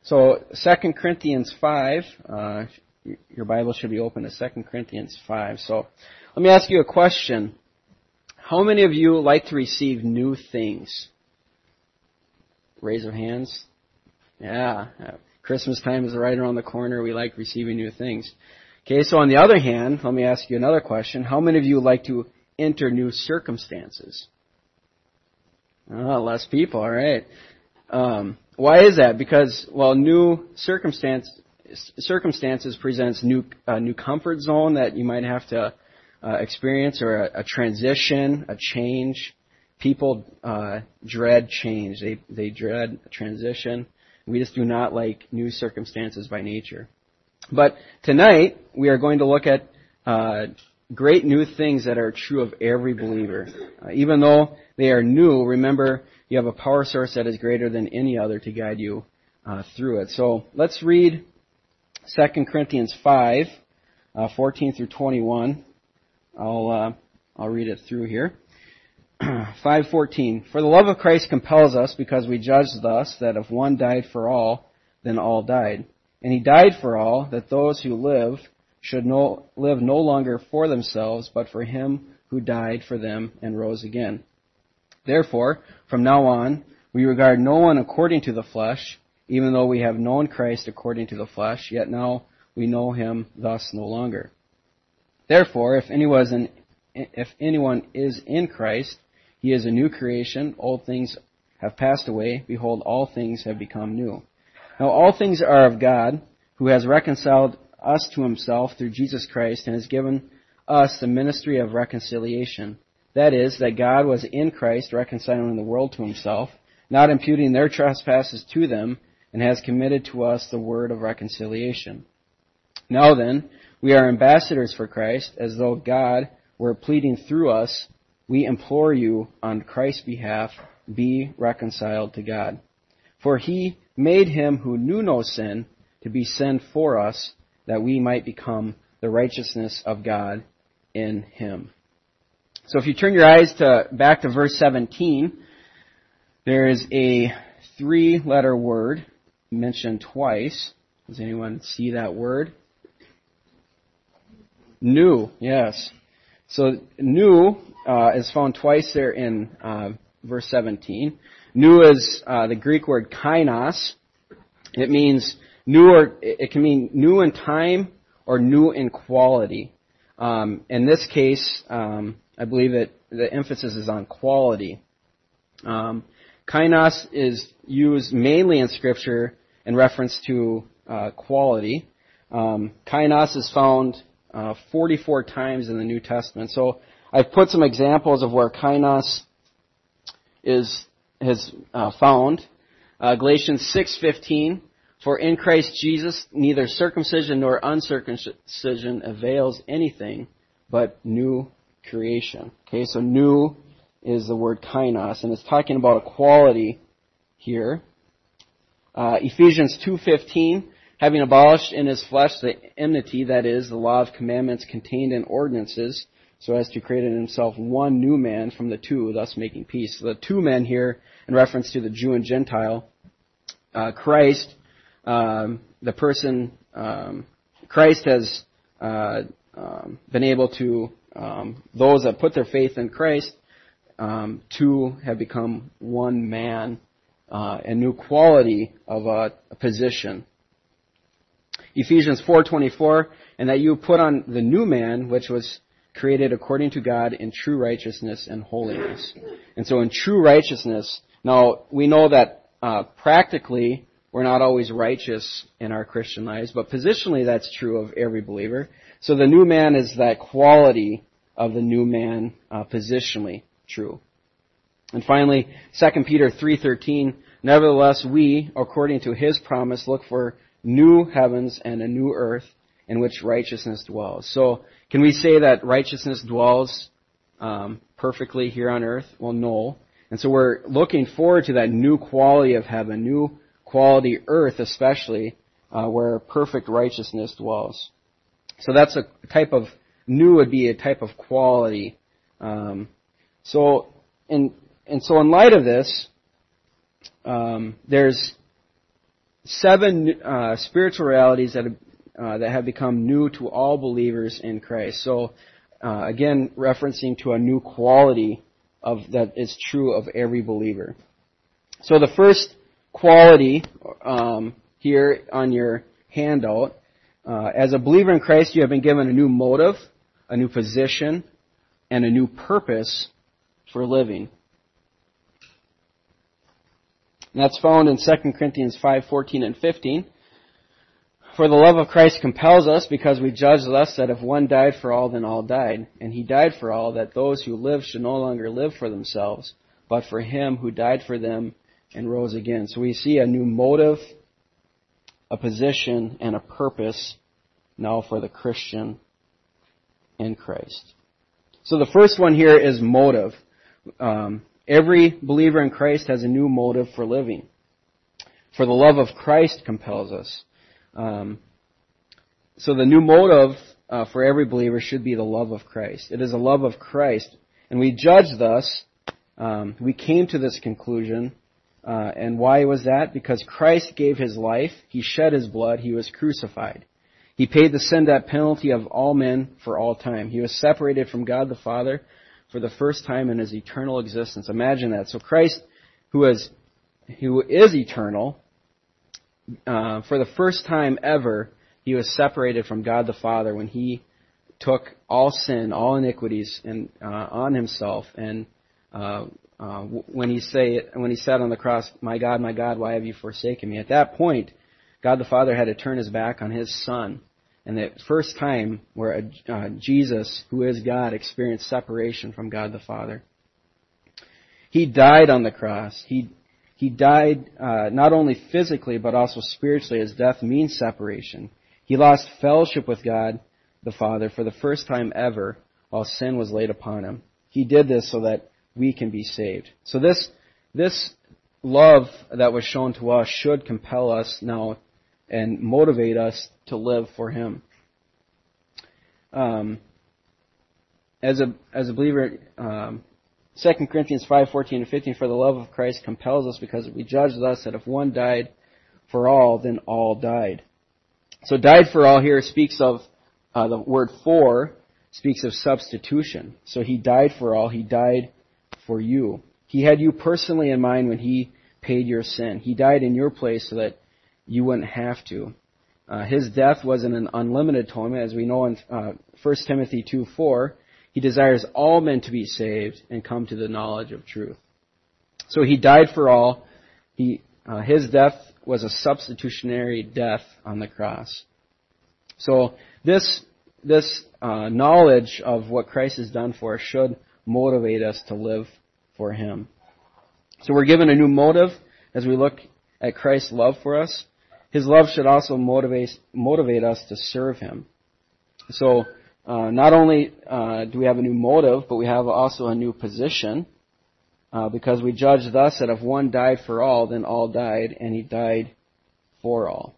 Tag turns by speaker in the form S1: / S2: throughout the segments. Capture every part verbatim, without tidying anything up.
S1: So Second Corinthians five, uh, your Bible should be open to Second Corinthians five. So let me ask you a question. How many of you like to receive new things? Raise your hands. Yeah, Christmas time is right around the corner. We like receiving new things. Okay, so on the other hand, let me ask you another question. How many of you like to enter new circumstances? Oh, less people, all right. Um, why is that? Because, well, new circumstance, circumstances presents new uh, new comfort zone that you might have to uh, experience, or a, a transition, a change. People uh, dread change. They they dread a transition. We just do not like new circumstances by nature. But tonight we are going to look at uh, great new things that are true of every believer. Uh, even though they are new, remember, you have a power source that is greater than any other to guide you uh, through it. So let's read Second Corinthians five, uh, fourteen through twenty-one. I'll uh, I'll read it through here. five fourteen. For the love of Christ compels us, because we judge thus, that if one died for all, then all died. And he died for all, that those who live should no, live no longer for themselves, but for him who died for them and rose again. Therefore, from now on, we regard no one according to the flesh, even though we have known Christ according to the flesh, yet now we know him thus no longer. Therefore, if anyone is in, if anyone is in Christ, he is a new creation. Old things have passed away. Behold, all things have become new. Now all things are of God, who has reconciled us to himself through Jesus Christ, and has given us the ministry of reconciliation. That is, that God was in Christ reconciling the world to himself, not imputing their trespasses to them, and has committed to us the word of reconciliation. Now then, we are ambassadors for Christ, as though God were pleading through us. We implore you on Christ's behalf, be reconciled to God. For he made him who knew no sin to be sin for us, that we might become the righteousness of God in him. So if you turn your eyes to back to verse seventeen, there is a three-letter word mentioned twice. Does anyone see that word? New, yes. So new uh, is found twice there in uh, verse seventeen. New is uh, the Greek word kainos. It means new, or it can mean new in time or new in quality. Um, in this case, um, I believe that the emphasis is on quality. Um, kainos is used mainly in Scripture in reference to uh, quality. Um, kainos is found uh, forty-four times in the New Testament. So I've put some examples of where kainos is is uh, found. Uh, Galatians six fifteen. For in Christ Jesus neither circumcision nor uncircumcision avails anything, but new creation. Okay, so new is the word kainos, and it's talking about a quality here. Uh, Ephesians two fifteen, having abolished in his flesh the enmity, that is, the law of commandments contained in ordinances, so as to create in himself one new man from the two, thus making peace. So the two men here, in reference to the Jew and Gentile, uh, Christ, um, the person, um, Christ has uh, um, been able to, um, those that put their faith in Christ, um, two have become one man, uh, a new quality of a, a position. Ephesians four twenty-four, and that you put on the new man, which was created according to God in true righteousness and holiness. And so in true righteousness, now we know that uh, practically we're not always righteous in our Christian lives, but positionally that's true of every believer. So the new man is that quality of the new man, uh, positionally true. And finally, Second Peter three thirteen, nevertheless we, according to his promise, look for new heavens and a new earth in which righteousness dwells. So can we say that righteousness dwells um, perfectly here on earth? Well, no. And so we're looking forward to that new quality of heaven, new quality earth especially, uh, where perfect righteousness dwells. So that's a type of, new would be a type of quality. Um, so, in, and so in light of this, um, there's seven uh, spiritual realities that have, uh, that have become new to all believers in Christ. So, uh, again, referencing to a new quality of that is true of every believer. So the first quality um, here on your handout, uh, as a believer in Christ, you have been given a new motive, a new position, and a new purpose for living. And that's found in Second Corinthians five fourteen and fifteen. For the love of Christ compels us, because we judge thus that if one died for all, then all died. And he died for all, that those who live should no longer live for themselves, but for him who died for them and rose again. So we see a new motive, a position, and a purpose now for the Christian in Christ. So the first one here is motive. Um, every believer in Christ has a new motive for living. For the love of Christ compels us. Um, so the new motive uh, for every believer should be the love of Christ. It is the love of Christ. And we judge thus, um, we came to this conclusion. Uh, and why was that? Because Christ gave his life, he shed his blood, he was crucified. He paid the sin debt penalty of all men for all time. He was separated from God the Father for the first time in his eternal existence. Imagine that. So Christ, who is, who is eternal, uh, for the first time ever, he was separated from God the Father when he took all sin, all iniquities, and uh, on himself. And uh, uh, when he say when he said on the cross, "My God, my God, why have you forsaken me?" At that point, God the Father had to turn his back on his Son. And the first time where uh, Jesus, who is God, experienced separation from God the Father. He died on the cross. He he died uh, not only physically but also spiritually, as death means separation. He lost fellowship with God the Father for the first time ever while sin was laid upon him. He did this so that we can be saved. So this this love that was shown to us should compel us now and motivate us to live for him. Um, as a as a believer, um, Second Corinthians five fourteen and fifteen, for the love of Christ compels us, because we judge thus that if one died for all, then all died. So died for all here speaks of, uh, the word for speaks of substitution. So he died for all, he died for you. He had you personally in mind when he paid your sin. He died in your place so that you wouldn't have to. Uh, his death wasn't an unlimited atonement, as we know in uh, First Timothy two four. He desires all men to be saved and come to the knowledge of truth. So he died for all. He, uh, his death was a substitutionary death on the cross. So this this uh, knowledge of what Christ has done for us should motivate us to live for him. So we're given a new motive as we look at Christ's love for us. His love should also motivate motivate us to serve him. So uh, not only uh, do we have a new motive, but we have also a new position, uh, because we judge thus that if one died for all, then all died, and he died for all.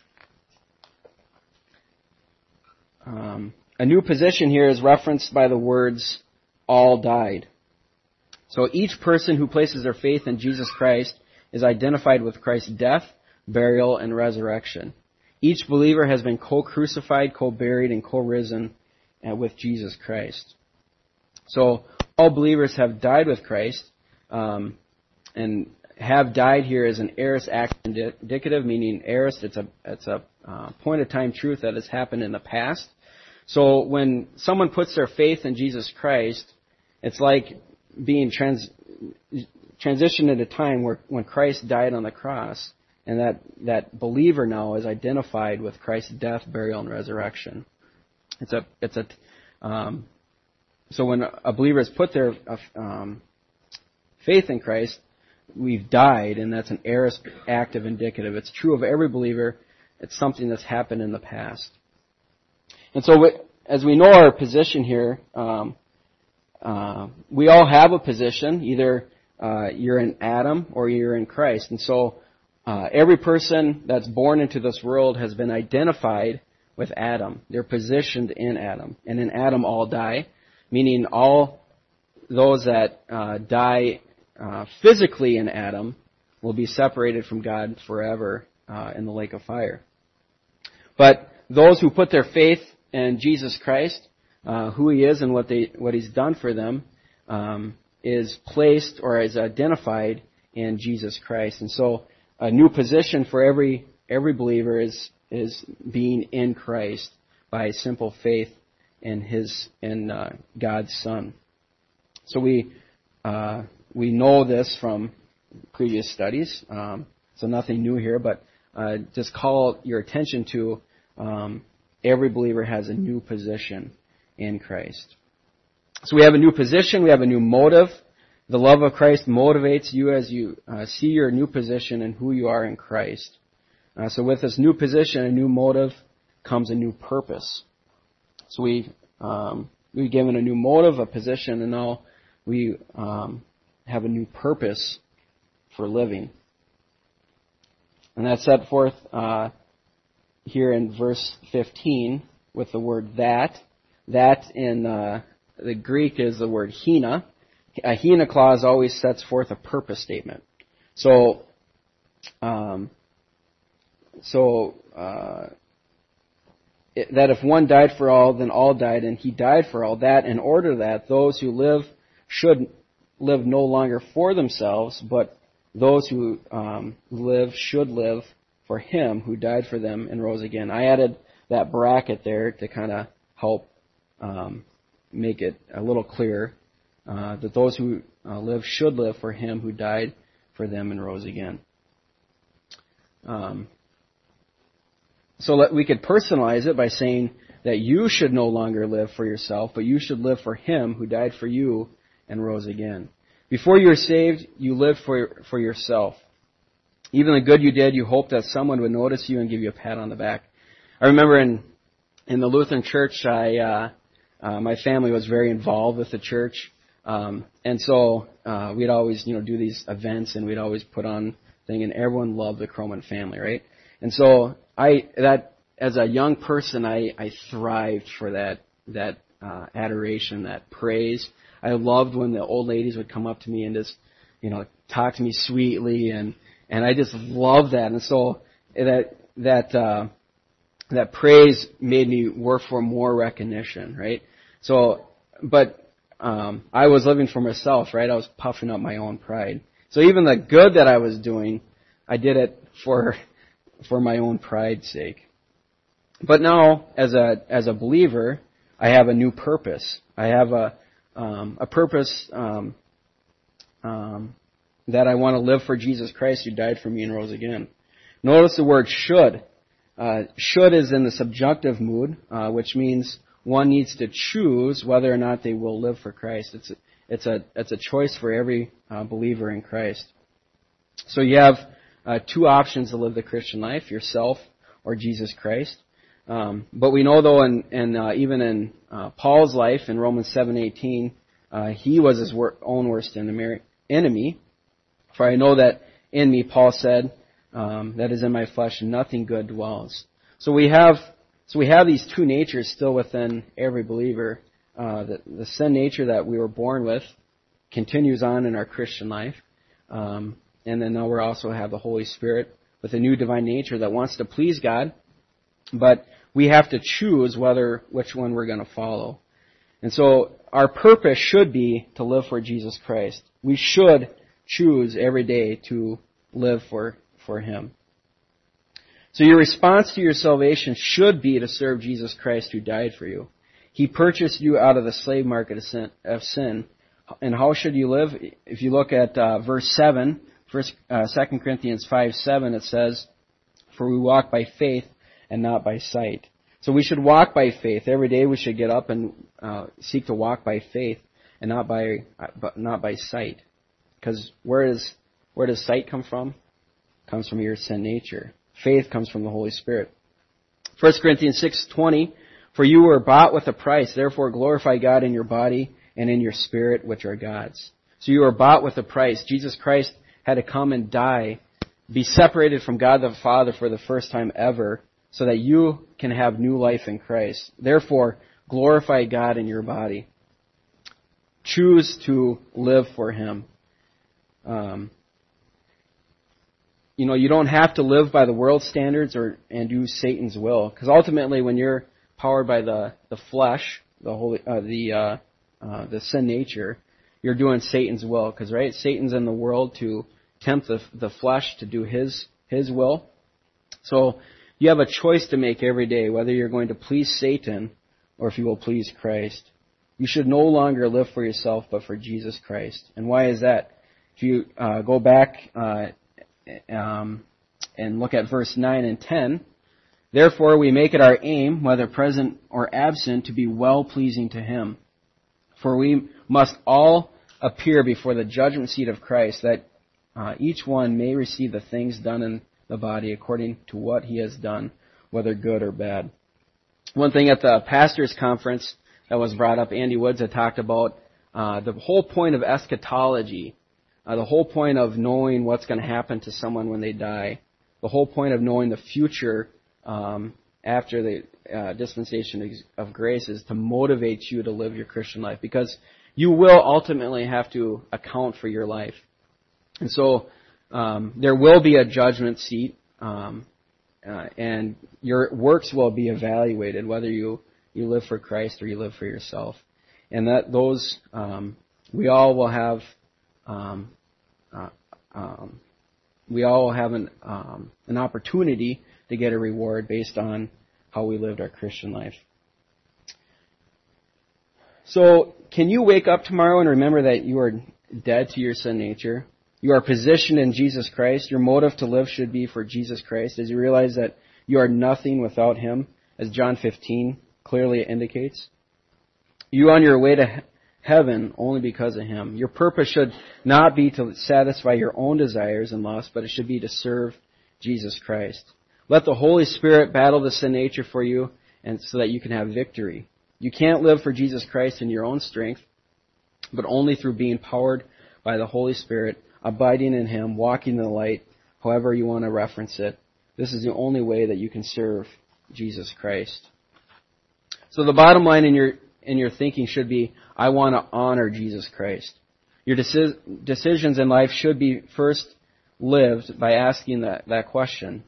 S1: Um, a new position here is referenced by the words, all died. So each person who places their faith in Jesus Christ is identified with Christ's death, burial, and resurrection. Each believer has been co-crucified, co-buried, and co-risen with Jesus Christ. So all believers have died with Christ, um, and have died here is an aorist act indicative, meaning aorist, it's a it's a uh, point of time truth that has happened in the past. So when someone puts their faith in Jesus Christ, it's like being trans transitioned at a time where when Christ died on the cross, and that, that believer now is identified with Christ's death, burial, and resurrection. It's a it's a um, so when a believer has put their um, faith in Christ, we've died, and that's an aorist active indicative. It's true of every believer. It's something that's happened in the past. And so, we, as we know our position here, um, uh, we all have a position. Either uh, you're in Adam or you're in Christ. And so, uh, every person that's born into this world has been identified with Adam. They're positioned in Adam. And in Adam, all die, meaning all those that uh, die uh, physically in Adam will be separated from God forever uh, in the lake of fire. But those who put their faith in Jesus Christ, uh, who He is and what they what He's done for them, um, is placed or is identified in Jesus Christ. And so, a new position for every every believer is is being in Christ by simple faith in His in uh, God's Son. So we uh, we know this from previous studies. Um, so nothing new here, but uh, just call your attention to um, every believer has a new position in Christ. So we have a new position, we have a new motive. The love of Christ motivates you as you uh, see your new position and who you are in Christ. Uh, so with this new position, a new motive, comes a new purpose. So we um, we've given a new motive, a position, and now we um, have a new purpose for living. And that's set forth uh, here in verse fifteen with the word that. That in uh, the Greek is the word hina. A hina clause always sets forth a purpose statement. So, um, so uh, it, that if one died for all, then all died, and He died for all. That in order that those who live should live no longer for themselves, but those who um, live should live for Him who died for them and rose again. I added that bracket there to kind of help um, make it a little clearer. Uh, that those who uh, live should live for Him who died for them and rose again. Um, so let, we could personalize it by saying that you should no longer live for yourself, but you should live for Him who died for you and rose again. Before you were saved, you lived for for yourself. Even the good you did, you hoped that someone would notice you and give you a pat on the back. I remember in in the Lutheran Church, I uh, uh, my family was very involved with the church. Um, and so, uh, we'd always, you know, do these events and we'd always put on thing and everyone loved the Croman family, right? And so I, that, as a young person, I, I thrived for that, that, uh, adoration, that praise. I loved when the old ladies would come up to me and just, you know, talk to me sweetly and, and I just loved that. And so that, that, uh, that praise made me work for more recognition, right? So, but, Um, I was living for myself, right? I was puffing up my own pride. So even the good that I was doing, I did it for for my own pride's sake. But now, as a as a believer, I have a new purpose. I have a um, a purpose um, um, that I want to live for Jesus Christ, who died for me and rose again. Notice the word should. Uh, should is in the subjunctive mood, uh, which means one needs to choose whether or not they will live for Christ. It's a, it's a, it's a choice for every uh, believer in Christ. So you have uh, two options to live the Christian life, yourself or Jesus Christ. Um, but we know though, in, in uh, even in uh, Paul's life in Romans seven eighteen, uh, he was his wor- own worst enemy. For I know that in me, Paul said, um, that is in my flesh, nothing good dwells. So we have So we have these two natures still within every believer. Uh, the, the sin nature that we were born with continues on in our Christian life. Um, and then now we also have the Holy Spirit with a new divine nature that wants to please God. But we have to choose whether which one we're going to follow. And so our purpose should be to live for Jesus Christ. We should choose every day to live for, for Him. So your response to your salvation should be to serve Jesus Christ who died for you. He purchased you out of the slave market of sin. Of sin. And how should you live? If you look at uh, verse seven, first, uh, Second Corinthians five seven, it says, "For we walk by faith and not by sight." So we should walk by faith. Every day we should get up and uh, seek to walk by faith and not by uh, not by sight. Because where is where does sight come from? It comes from your sin nature. Faith comes from the Holy Spirit. First Corinthians six twenty, "For you were bought with a price, therefore glorify God in your body and in your spirit, which are God's." So you were bought with a price. Jesus Christ had to come and die, be separated from God the Father for the first time ever, so that you can have new life in Christ. Therefore, glorify God in your body. Choose to live for Him. Um, you know, you don't have to live by the world's standards or and do Satan's will, because ultimately, when you're powered by the the flesh, the holy, uh, the uh, uh, the sin nature, you're doing Satan's will. Because right, Satan's in the world to tempt the the flesh to do his his will. So you have a choice to make every day whether you're going to please Satan or if you will please Christ. You should no longer live for yourself, but for Jesus Christ. And why is that? If you uh, go back uh, um, and look at verse nine and ten, therefore we make it our aim, whether present or absent, to be well-pleasing to Him. For we must all appear before the judgment seat of Christ, that uh, each one may receive the things done in the body according to what he has done, whether good or bad. One thing at the pastors' conference that was brought up, Andy Woods had talked about uh, the whole point of eschatology, uh, the whole point of knowing what's going to happen to someone when they die, the whole point of knowing the future um, after the uh, dispensation of grace is to motivate you to live your Christian life, because you will ultimately have to account for your life. And so um, there will be a judgment seat, um, uh, and your works will be evaluated, whether you You live for Christ or you live for yourself. And that those, um, we all will have, um, uh, um, we all will have an, um, an opportunity to get a reward based on how we lived our Christian life. So, can you wake up tomorrow and remember that you are dead to your sin nature? You are positioned in Jesus Christ. Your motive to live should be for Jesus Christ, as you realize that you are nothing without Him, as John fifteen clearly indicates. You on your way to heaven only because of Him. Your purpose should not be to satisfy your own desires and lusts, but it should be to serve Jesus Christ. Let the Holy Spirit battle the sin nature for you, and so that you can have victory. You can't live for Jesus Christ in your own strength, but only through being powered by the Holy Spirit, abiding in Him, walking in the light, however you want to reference it. This is the only way that you can serve Jesus Christ. So the bottom line in your in your thinking should be, I want to honor Jesus Christ. Your deci- decisions in life should be first lived by asking that, that question.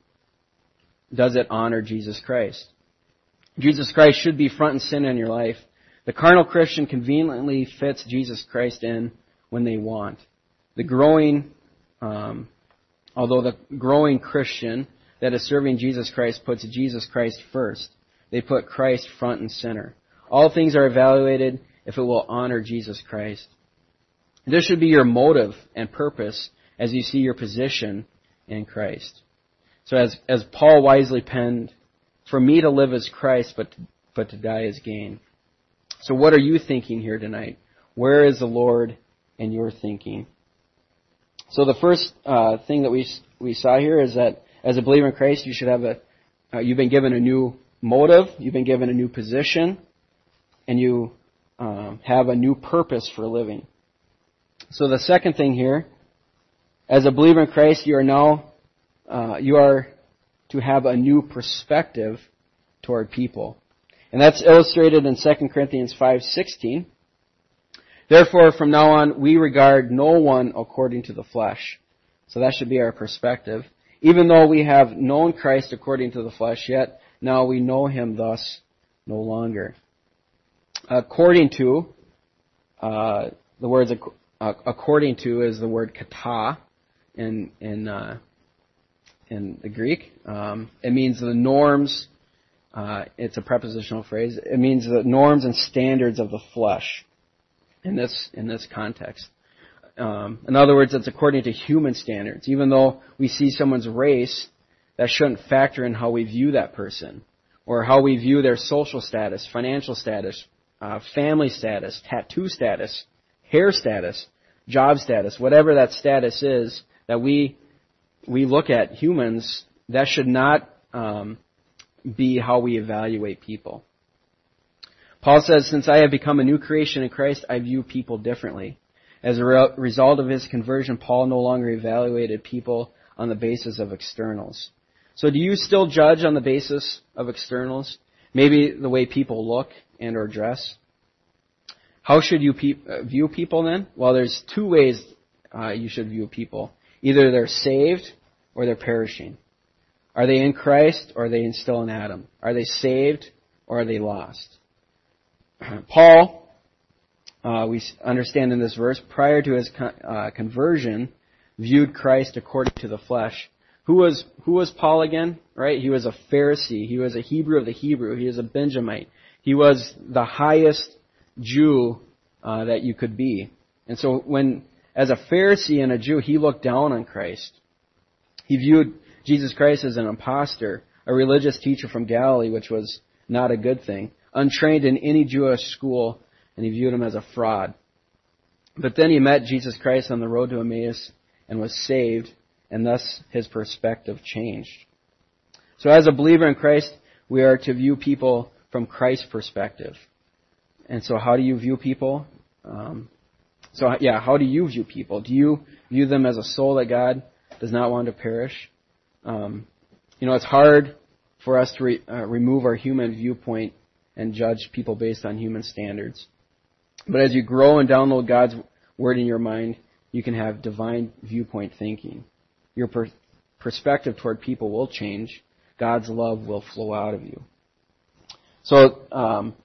S1: Does it honor Jesus Christ? Jesus Christ should be front and center in your life. The carnal Christian conveniently fits Jesus Christ in when they want. The growing, um, although the growing Christian that is serving Jesus Christ puts Jesus Christ first. They put Christ front and center. All things are evaluated if it will honor Jesus Christ. This should be your motive and purpose as you see your position in Christ. So as as Paul wisely penned, for me to live is Christ, but to, but to die is gain. So what are you thinking here tonight? Where is the Lord in your thinking? So the first uh, thing that we we saw here is that as a believer in Christ, you should have a uh, you've been given a new motive, you've been given a new position, and you um, have a new purpose for living. So the second thing here, as a believer in Christ, you are now uh, you are to have a new perspective toward people, and that's illustrated in Second Corinthians five sixteen. Therefore, from now on, we regard no one according to the flesh. So that should be our perspective. Even though we have known Christ according to the flesh, yet now we know Him thus no longer. According to, uh, the words uh, according to is the word kata in in uh, in the Greek. Um, it means the norms. Uh, it's a prepositional phrase. It means the norms and standards of the flesh. In this in this context, um, in other words, it's according to human standards. Even though we see someone's race, that shouldn't factor in how we view that person, or how we view their social status, financial status, uh, family status, tattoo status, hair status, job status, whatever that status is that we we look at humans. That should not um, be how we evaluate people. Paul says, since I have become a new creation in Christ, I view people differently. As a re- result of his conversion, Paul no longer evaluated people on the basis of externals. So do you still judge on the basis of externals? Maybe the way people look and or dress? How should you pe- view people then? Well, there's two ways uh, you should view people. Either they're saved or they're perishing? Are they in Christ or are they still in Adam? Are they saved or are they lost? Paul, uh, we understand in this verse, prior to his con- uh, conversion, viewed Christ according to the flesh. Who was who was Paul again? Right? He was a Pharisee. He was a Hebrew of the Hebrew. He was a Benjamite. He was the highest Jew uh, that you could be. And so when, as a Pharisee and a Jew, he looked down on Christ. He viewed Jesus Christ as an imposter, a religious teacher from Galilee, which was not a good thing, untrained in any Jewish school, and he viewed him as a fraud. But then he met Jesus Christ on the road to Emmaus and was saved, and thus his perspective changed. So as a believer in Christ, we are to view people from Christ's perspective. And so how do you view people? Um, so yeah, how do you view people? Do you view them as a soul that God does not want to perish? Um, you know, it's hard for us to re, uh, remove our human viewpoint and judge people based on human standards. But as you grow and download God's Word in your mind, you can have divine viewpoint thinking. Your per- perspective toward people will change. God's love will flow out of you. So, um,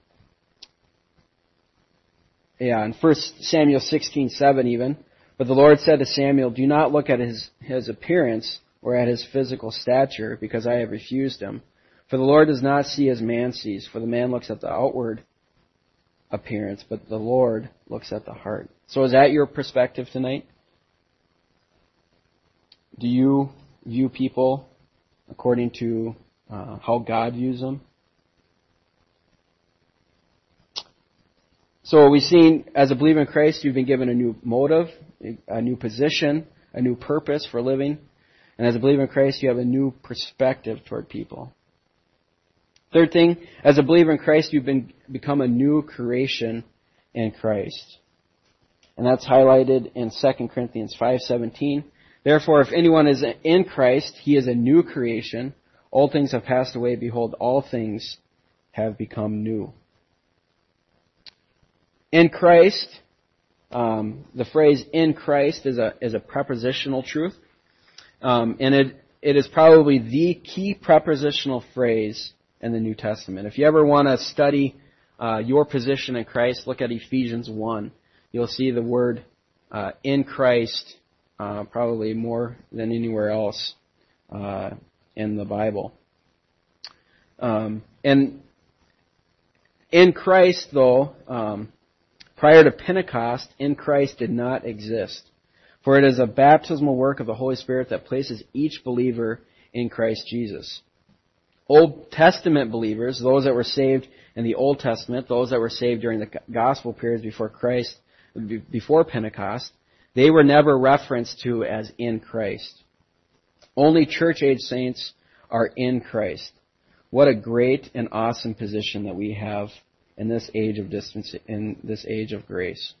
S1: yeah, in First Samuel sixteen seven even, but the Lord said to Samuel, "Do not look at his, his appearance or at his physical stature, because I have refused him. For the Lord does not see as man sees, for the man looks at the outward appearance, but the Lord looks at the heart." So is that your perspective tonight? Do you view people according to uh, how God views them? So we've seen, as a believer in Christ, you've been given a new motive, a new position, a new purpose for living. And as a believer in Christ, you have a new perspective toward people. Third thing, as a believer in Christ, you've been become a new creation in Christ. And that's highlighted in Second Corinthians five seventeen. "Therefore, if anyone is in Christ, he is a new creation. Old things have passed away. Behold, all things have become new." In Christ, um, the phrase "in Christ" is a is a prepositional truth, um, and it it is probably the key prepositional phrase in the New Testament. If you ever want to study uh, your position in Christ, look at Ephesians one. You'll see the word uh, "in Christ" uh, probably more than anywhere else uh, in the Bible. Um, and in Christ, though, um, prior to Pentecost, in Christ did not exist. For it is a baptismal work of the Holy Spirit that places each believer in Christ Jesus. Old Testament believers, those that were saved in the Old Testament, those that were saved during the gospel periods before Christ, before Pentecost, they were never referenced to as in Christ. Only church-age saints are in Christ. What a great and awesome position that we have in this age of distance, in this age of grace.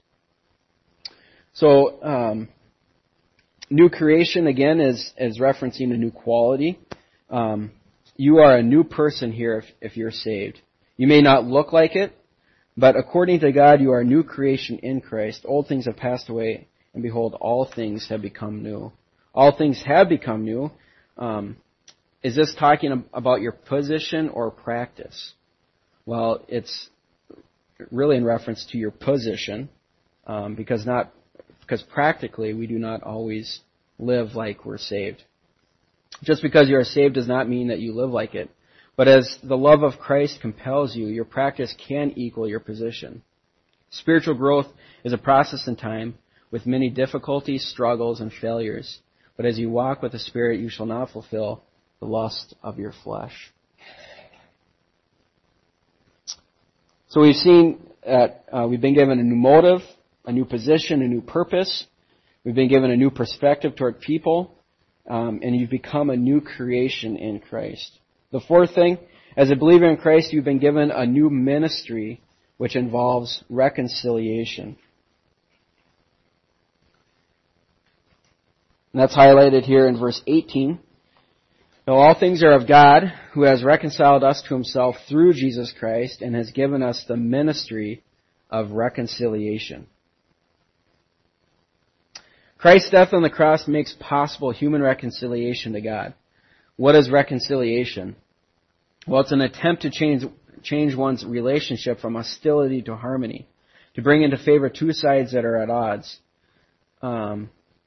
S1: So, um, new creation again is is referencing a new quality. Um, you are a new person here if, if you're saved. You may not look like it, but according to God, you are a new creation in Christ. Old things have passed away, and behold, all things have become new. All things have become new. Um, is this talking about your position or practice? Well, it's really in reference to your position, um, because not because practically we do not always live like we're saved. Just because you are saved does not mean that you live like it. But as the love of Christ compels you, your practice can equal your position. Spiritual growth is a process in time with many difficulties, struggles, and failures. But as you walk with the Spirit, you shall not fulfill the lust of your flesh. So we've seen that uh, we've been given a new motive, a new position, a new purpose. We've been given a new perspective toward people, um, and you've become a new creation in Christ. The fourth thing, as a believer in Christ, you've been given a new ministry, which involves reconciliation. And that's highlighted here in verse eighteen. Now all things are of God, who has reconciled us to himself through Jesus Christ and has given us the ministry of reconciliation. Christ's death on the cross makes possible human reconciliation to God. What is reconciliation? Well, it's an attempt to change change one's relationship from hostility to harmony, to bring into favor two sides that are at odds. Um,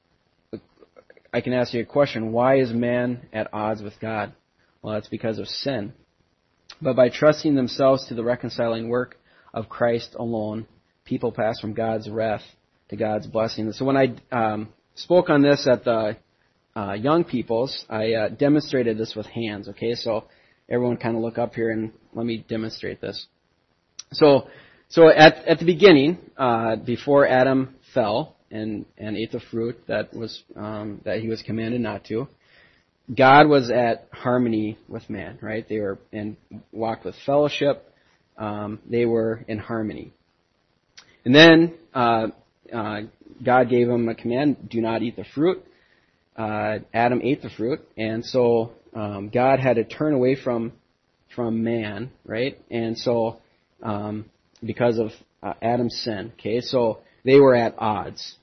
S1: I can ask you a question. Why is man at odds with God? Well, that's because of sin. But by trusting themselves to the reconciling work of Christ alone, people pass from God's wrath to God's blessing. So when I um, spoke on this at the uh, young people's, I uh, demonstrated this with hands. Okay, so everyone kind of look up here and let me demonstrate this. So, so at at the beginning, uh, before Adam fell and and ate the fruit that was um, that he was commanded not to, God was at harmony with man. Right? They were and walked with fellowship. Um, they were in harmony. And then uh, uh, God gave him a command: do not eat the fruit. Uh, Adam ate the fruit, and so um, God had to turn away from from man, right? And so um, because of uh, Adam's sin, okay, so they were at odds.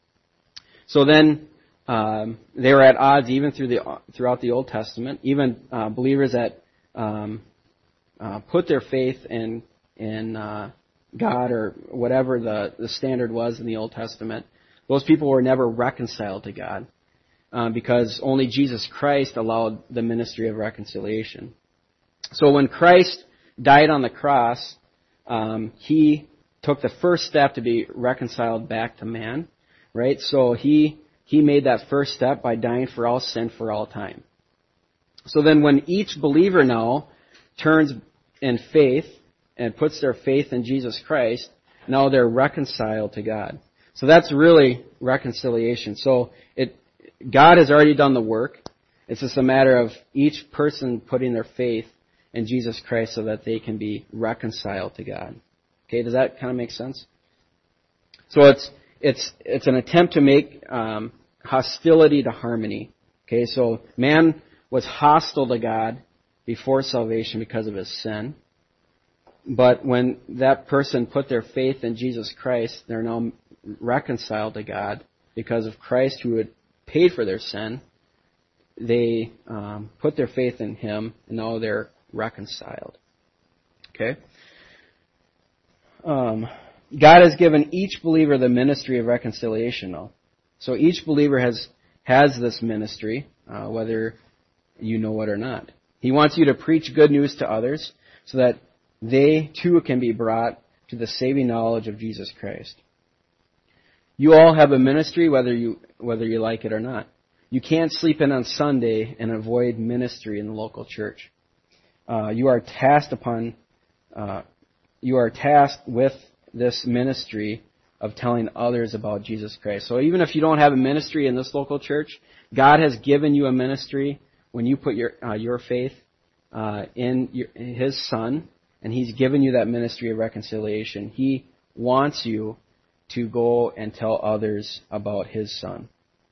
S1: So then um, they were at odds even through the throughout the Old Testament. Even uh, believers that um, uh, put their faith in in uh, God or whatever the the standard was in the Old Testament, those people were never reconciled to God. Uh, because only Jesus Christ allowed the ministry of reconciliation. So when Christ died on the cross, um, He took the first step to be reconciled back to man, right? So He He made that first step by dying for all sin for all time. So then when each believer now turns in faith and puts their faith in Jesus Christ, now they're reconciled to God. So that's really reconciliation. So it God has already done the work. It's just a matter of each person putting their faith in Jesus Christ so that they can be reconciled to God. Okay, does that kind of make sense? So it's it's it's an attempt to make um, hostility to harmony. Okay, so man was hostile to God before salvation because of his sin. But when that person put their faith in Jesus Christ, they're now reconciled to God because of Christ who had paid for their sin. They um, put their faith in Him, and now they're reconciled. Okay? Um, God has given each believer the ministry of reconciliation, though. So each believer has has this ministry, uh, whether you know it or not. He wants you to preach good news to others so that they too can be brought to the saving knowledge of Jesus Christ. You all have a ministry, whether you whether you like it or not. You can't sleep in on Sunday and avoid ministry in the local church. Uh, you are tasked upon, uh, you are tasked with this ministry of telling others about Jesus Christ. So even if you don't have a ministry in this local church, God has given you a ministry when you put your uh, your faith uh, in, your, in His Son, and He's given you that ministry of reconciliation. He wants you to go and tell others about His Son.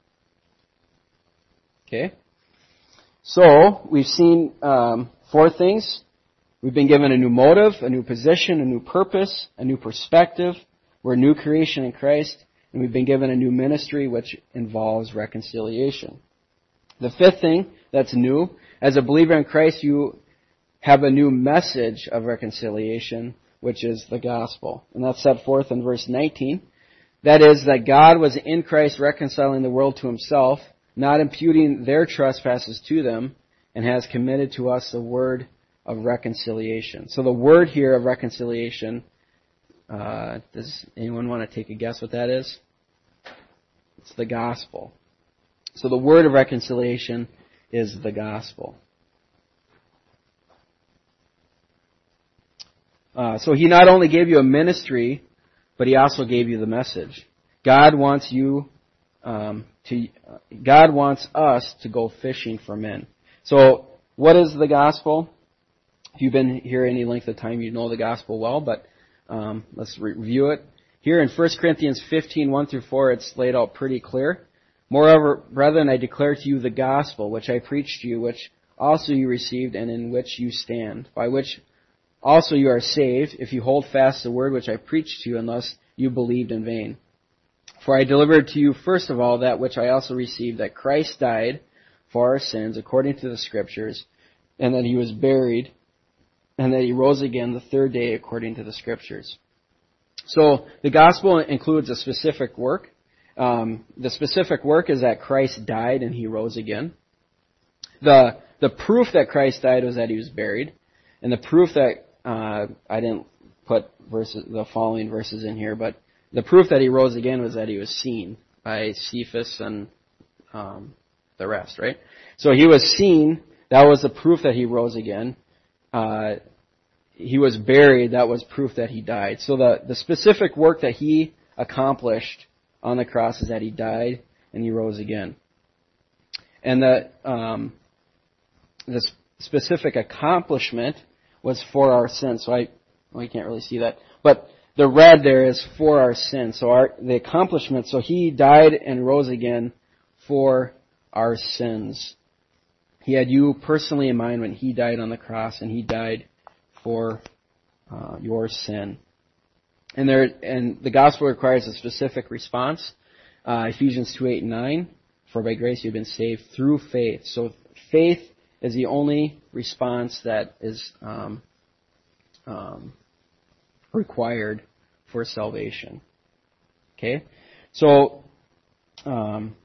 S1: Okay? So, we've seen um, four things. We've been given a new motive, a new position, a new purpose, a new perspective. We're a new creation in Christ. And we've been given a new ministry which involves reconciliation. The fifth thing that's new, as a believer in Christ, you have a new message of reconciliation, which is the gospel. And that's set forth in verse nineteen. That is, that God was in Christ reconciling the world to Himself, not imputing their trespasses to them, and has committed to us the word of reconciliation. So the word here of reconciliation, uh, does anyone want to take a guess what that is? It's the gospel. So the word of reconciliation is the gospel. Uh, so He not only gave you a ministry, but He also gave you the message. God wants you um, to. Uh, God wants us to go fishing for men. So, what is the gospel? If you've been here any length of time, you know the gospel well. But um, let's review it. Here in First Corinthians fifteen, one through four, it's laid out pretty clear. Moreover, brethren, I declare to you the gospel which I preached to you, which also you received, and in which you stand, by which also you are saved, if you hold fast the word which I preached to you, unless you believed in vain. For I delivered to you first of all that which I also received, that Christ died for our sins according to the Scriptures, and that he was buried, and that he rose again the third day according to the Scriptures. So the gospel includes a specific work. Um, the specific work is that Christ died and he rose again. The the proof that Christ died was that he was buried, and the proof that uh, I didn't put verses, the following verses in here, but the proof that he rose again was that he was seen by Cephas and um, the rest, right? So he was seen. That was the proof that he rose again. Uh, he was buried. That was proof that he died. So the, the specific work that he accomplished on the cross is that he died and he rose again. And the um, the specific accomplishment was for our sins. So I, well, you can't really see that, but the red there is for our sins. So our the accomplishment. So he died and rose again for our sins. He had you personally in mind when he died on the cross, and he died for uh, your sin. And there, and the gospel requires a specific response. Uh, Ephesians two, eight, and nine. For by grace you've been saved through faith. So faith is the only response that is um, um, required for salvation. Okay, so um,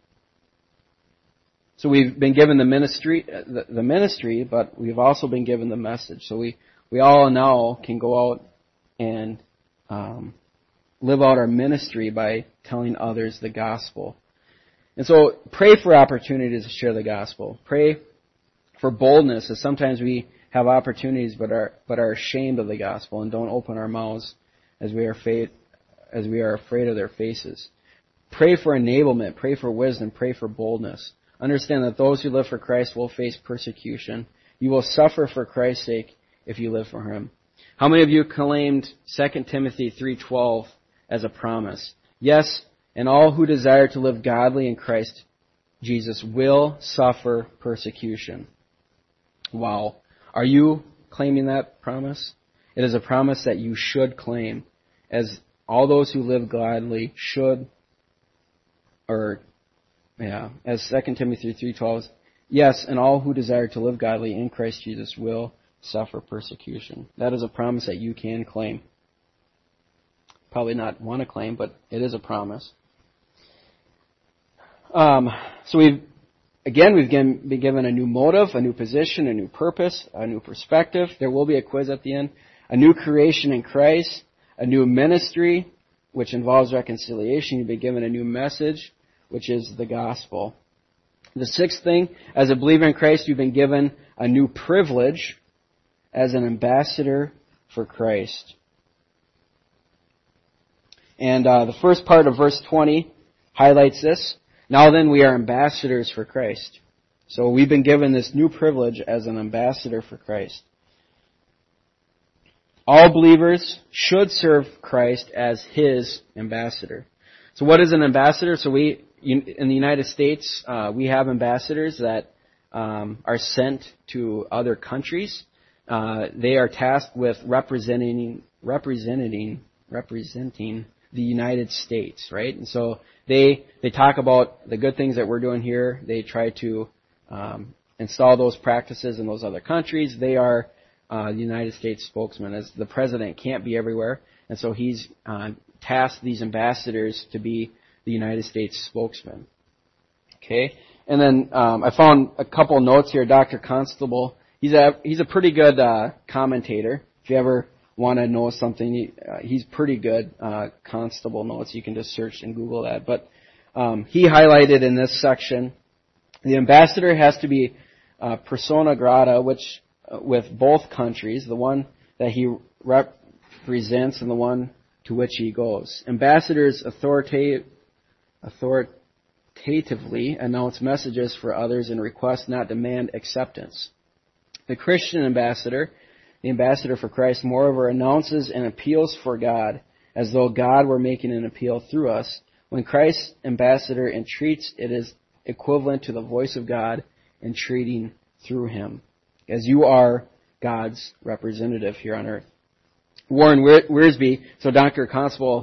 S1: so we've been given the ministry, the, the ministry, but we've also been given the message. So we we all now can go out and um, live out our ministry by telling others the gospel. And so pray for opportunities to share the gospel. Pray for boldness, as sometimes we have opportunities but are but are ashamed of the gospel and don't open our mouths as we are afraid, as we are afraid of their faces. Pray for enablement, pray for wisdom, pray for boldness. Understand that those who live for Christ will face persecution. You will suffer for Christ's sake if you live for Him. How many of you claimed Second Timothy three twelve as a promise? Yes, and all who desire to live godly in Christ Jesus will suffer persecution. Wow. Are you claiming that promise? It is a promise that you should claim, as all those who live godly should, or, yeah, as Second Timothy three twelve, yes, and all who desire to live godly in Christ Jesus will suffer persecution. That is a promise that you can claim. Probably not want to claim, but it is a promise. Um, so we've, again, we've been given a new motive, a new position, a new purpose, a new perspective. There will be a quiz at the end. A new creation in Christ, a new ministry, which involves reconciliation. You've been given a new message, which is the gospel. The sixth thing, as a believer in Christ, you've been given a new privilege as an ambassador for Christ. And uh, the first part of verse twenty highlights this. Now then, we are ambassadors for Christ. So we've been given this new privilege as an ambassador for Christ. All believers should serve Christ as His ambassador. So what is an ambassador? So we, in the United States, uh, we have ambassadors that um, are sent to other countries. Uh, they are tasked with representing, representing, representing the United States, right? And so they they talk about the good things that we're doing here. They try to um, install those practices in those other countries. They are uh, the United States spokesman, as the president can't be everywhere, and so he's uh, tasked these ambassadors to be the United States spokesman. Okay, and then um, I found a couple notes here. Doctor Constable, he's a he's a pretty good uh, commentator. If you ever want to know something, he, uh, he's pretty good. Uh, Constable Notes, you can just search and Google that. But um, he highlighted in this section, the ambassador has to be uh, persona grata, which uh, with both countries, the one that he represents and the one to which he goes. Ambassadors authoritative, authoritatively announce messages for others and request, not demand, acceptance. The Christian ambassador, the ambassador for Christ, moreover, announces and appeals for God, as though God were making an appeal through us. When Christ's ambassador entreats, it is equivalent to the voice of God entreating through him, as you are God's representative here on earth. Warren Wiersbe, so Doctor Constable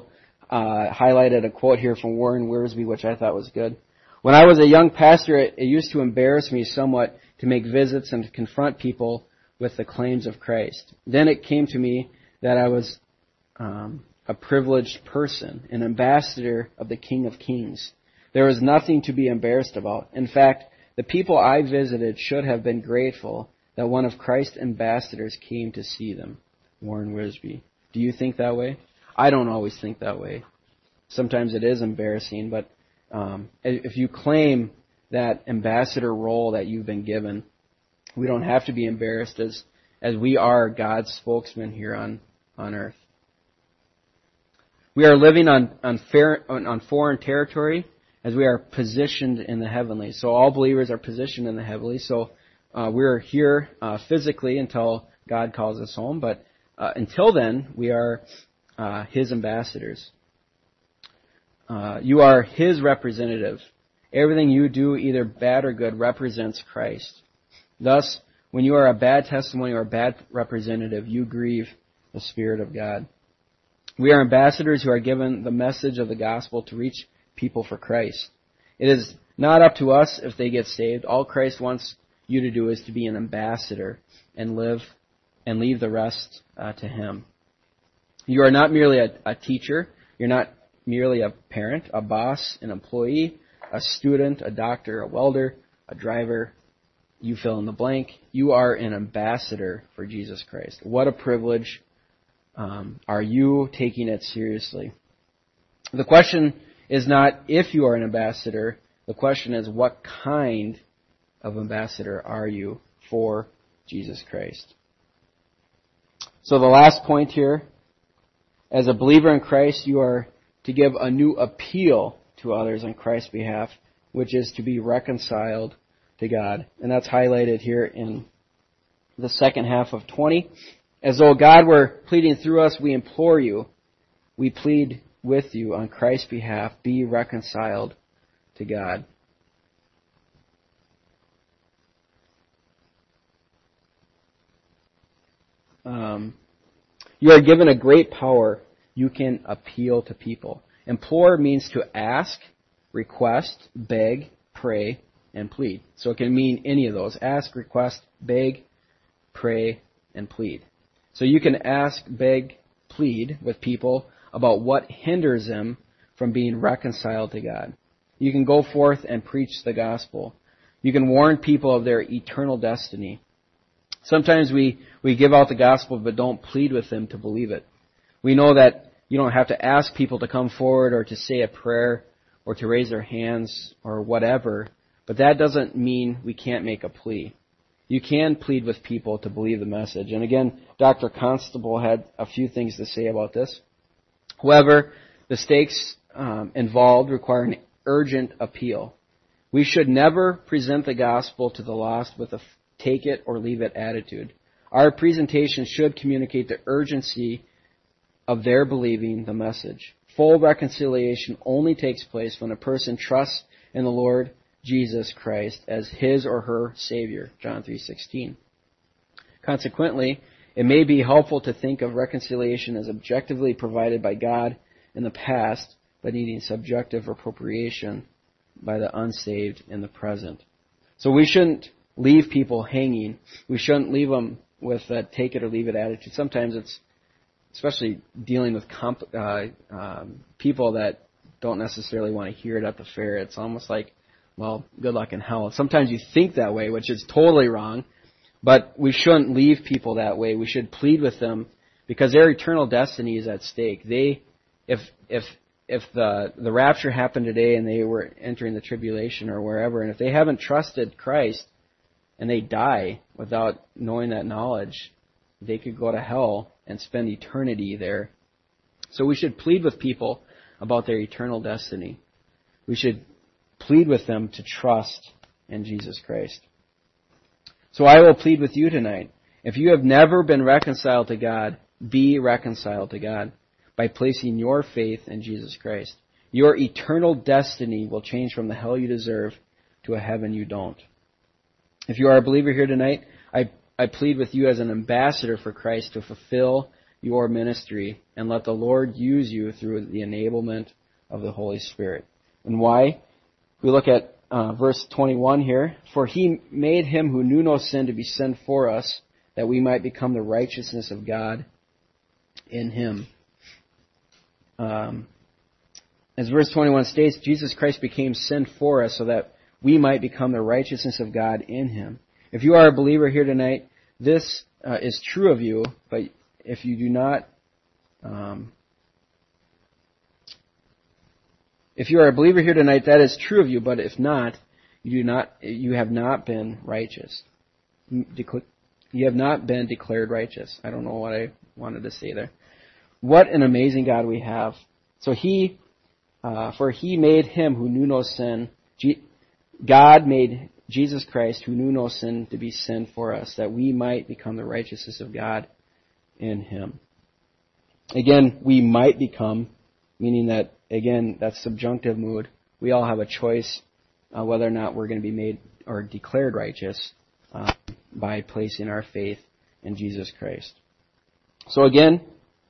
S1: uh, highlighted a quote here from Warren Wiersbe, which I thought was good. When I was a young pastor, it, it used to embarrass me somewhat to make visits and to confront people with the claims of Christ. Then it came to me that I was um, a privileged person, an ambassador of the King of Kings. There was nothing to be embarrassed about. In fact, the people I visited should have been grateful that one of Christ's ambassadors came to see them. Warren Wiersbe. Do you think that way? I don't always think that way. Sometimes it is embarrassing, but um, if you claim that ambassador role that you've been given, we don't have to be embarrassed as as we are God's spokesman here on, on earth. We are living on on, fair, on on foreign territory as we are positioned in the heavenlies. So all believers are positioned in the heavenlies. So uh, we're here uh, physically until God calls us home, but uh, until then, we are uh, His ambassadors. Uh, you are His representative. Everything you do, either bad or good, represents Christ. Thus, when you are a bad testimony or a bad representative, you grieve the Spirit of God. We are ambassadors who are given the message of the gospel to reach people for Christ. It is not up to us if they get saved. All Christ wants you to do is to be an ambassador and live and leave the rest uh, to Him. You are not merely a, a teacher. You're not merely a parent, a boss, an employee, a student, a doctor, a welder, a driver. You fill in the blank. You are an ambassador for Jesus Christ. What a privilege. Um, are you taking it seriously? The question is not if you are an ambassador. The question is, what kind of ambassador are you for Jesus Christ? So the last point here, as a believer in Christ, you are to give a new appeal to others on Christ's behalf, which is to be reconciled to God. And that's highlighted here in the second half of twenty. As though God were pleading through us, we implore you, we plead with you on Christ's behalf, be reconciled to God. Um, you are given a great power. You can appeal to people. Implore means to ask, request, beg, pray, and plead. So it can mean any of those. Ask, request, beg, pray, and plead. So you can ask, beg, plead with people about what hinders them from being reconciled to God. You can go forth and preach the gospel. You can warn people of their eternal destiny. Sometimes we, we give out the gospel but don't plead with them to believe it. We know that you don't have to ask people to come forward or to say a prayer or to raise their hands or whatever, but that doesn't mean we can't make a plea. You can plead with people to believe the message. And again, Doctor Constable had a few things to say about this. However, the stakes um, involved require an urgent appeal. We should never present the gospel to the lost with a take it or leave it attitude. Our presentation should communicate the urgency of their believing the message. Full reconciliation only takes place when a person trusts in the Lord Jesus Christ as his or her Savior, John three sixteen. Consequently, it may be helpful to think of reconciliation as objectively provided by God in the past, but needing subjective appropriation by the unsaved in the present. So we shouldn't leave people hanging. We shouldn't leave them with a take it or leave it attitude. Sometimes it's, especially dealing with comp, uh, um, people that don't necessarily want to hear it at the fair, it's almost like, well, good luck in hell. Sometimes you think that way, which is totally wrong, but we shouldn't leave people that way. We should plead with them because their eternal destiny is at stake. They, if if if the the rapture happened today and they were entering the tribulation or wherever, and if they haven't trusted Christ and they die without knowing that knowledge, they could go to hell and spend eternity there. So we should plead with people about their eternal destiny. We should plead with them to trust in Jesus Christ. So I will plead with you tonight. If you have never been reconciled to God, be reconciled to God by placing your faith in Jesus Christ. Your eternal destiny will change from the hell you deserve to a heaven you don't. If you are a believer here tonight, I, I plead with you as an ambassador for Christ to fulfill your ministry, and let the Lord use you through the enablement of the Holy Spirit. And why? We look at uh, verse twenty-one here. For he made him who knew no sin to be sin for us, that we might become the righteousness of God in him. Um, as verse twenty-one states, Jesus Christ became sin for us so that we might become the righteousness of God in him. If you are a believer here tonight, this uh, is true of you, but if you do not, um, if you are a believer here tonight, that is true of you, but if not, you do not, you have not been righteous. You have not been declared righteous. I don't know what I wanted to say there. What an amazing God we have. So he, uh, for he made him who knew no sin, G- God made Jesus Christ, who knew no sin, to be sin for us, that we might become the righteousness of God in him. Again, we might become, meaning that, again, that's subjunctive mood. We all have a choice uh, whether or not we're going to be made or declared righteous uh, by placing our faith in Jesus Christ. So again,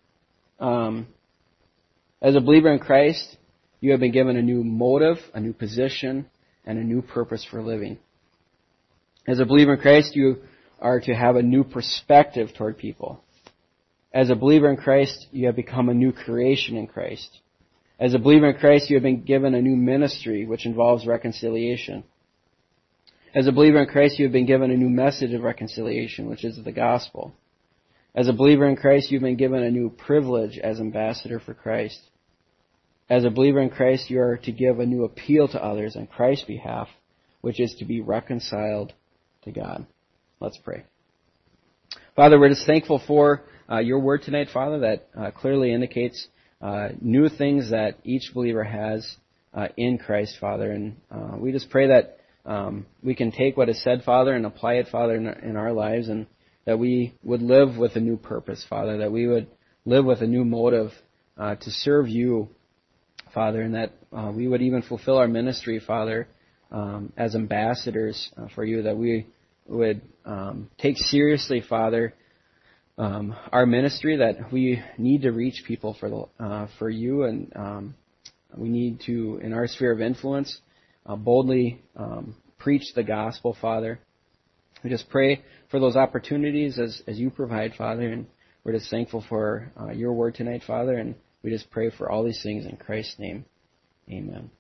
S1: um, as a believer in Christ, you have been given a new motive, a new position, and a new purpose for living. As a believer in Christ, you are to have a new perspective toward people. As a believer in Christ, you have become a new creation in Christ. As a believer in Christ, you have been given a new ministry, which involves reconciliation. As a believer in Christ, you have been given a new message of reconciliation, which is the gospel. As a believer in Christ, you've been given a new privilege as ambassador for Christ. As a believer in Christ, you are to give a new appeal to others on Christ's behalf, which is to be reconciled to God. Let's pray. Father, we're just thankful for uh, your word tonight, Father, that uh, clearly indicates uh, new things that each believer has uh, in Christ, Father. And uh, we just pray that um, we can take what is said, Father, and apply it, Father, in, in our lives, and that we would live with a new purpose, Father, that we would live with a new motive uh, to serve you, Father, and that uh, we would even fulfill our ministry, Father, um, as ambassadors uh, for you, that we would um, take seriously, Father, um, our ministry, that we need to reach people for the, uh, for you, and um, we need to, in our sphere of influence, uh, boldly um, preach the gospel, Father. We just pray for those opportunities as, as you provide, Father, and we're just thankful for uh, your word tonight, Father, and we just pray for all these things in Christ's name. Amen.